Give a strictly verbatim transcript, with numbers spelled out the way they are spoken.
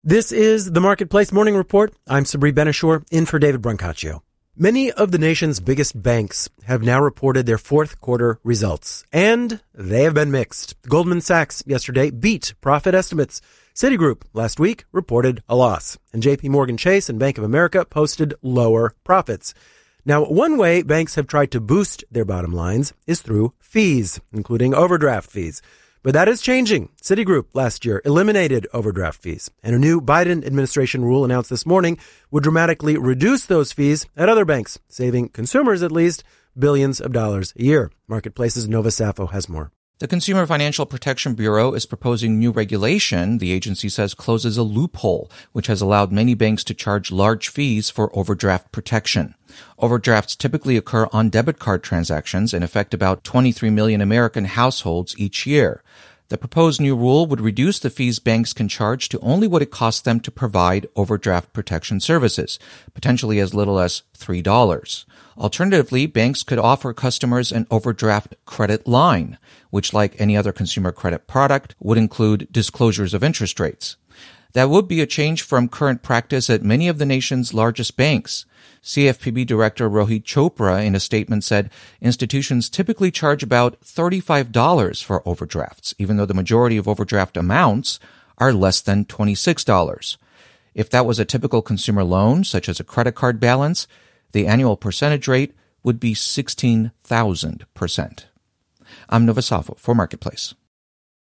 This is the Marketplace Morning Report. I'm Sabri Ben-Achour, in for David Brancaccio. Many of the nation's biggest banks have now reported their fourth quarter results, and they have been mixed. Goldman Sachs yesterday beat profit estimates. Citigroup last week reported a loss, and J P Morgan Chase and Bank of America posted lower profits. Now, one way banks have tried to boost their bottom lines is through fees, including overdraft fees. But that is changing. Citigroup last year eliminated overdraft fees, and a new Biden administration rule announced this morning would dramatically reduce those fees at other banks, saving consumers at least billions of dollars a year. Marketplace's Nova Safo has more. The Consumer Financial Protection Bureau is proposing new regulation, the agency says closes a loophole, which has allowed many banks to charge large fees for overdraft protection. Overdrafts typically occur on debit card transactions and affect about twenty-three million American households each year. The proposed new rule would reduce the fees banks can charge to only what it costs them to provide overdraft protection services, potentially as little as three dollars. Alternatively, banks could offer customers an overdraft credit line, which, like any other consumer credit product, would include disclosures of interest rates. That would be a change from current practice at many of the nation's largest banks. C F P B Director Rohit Chopra in a statement said institutions typically charge about thirty-five dollars for overdrafts, even though the majority of overdraft amounts are less than twenty-six dollars. If that was a typical consumer loan, such as a credit card balance, the annual percentage rate would be sixteen thousand percent. I'm Nova Safo for Marketplace.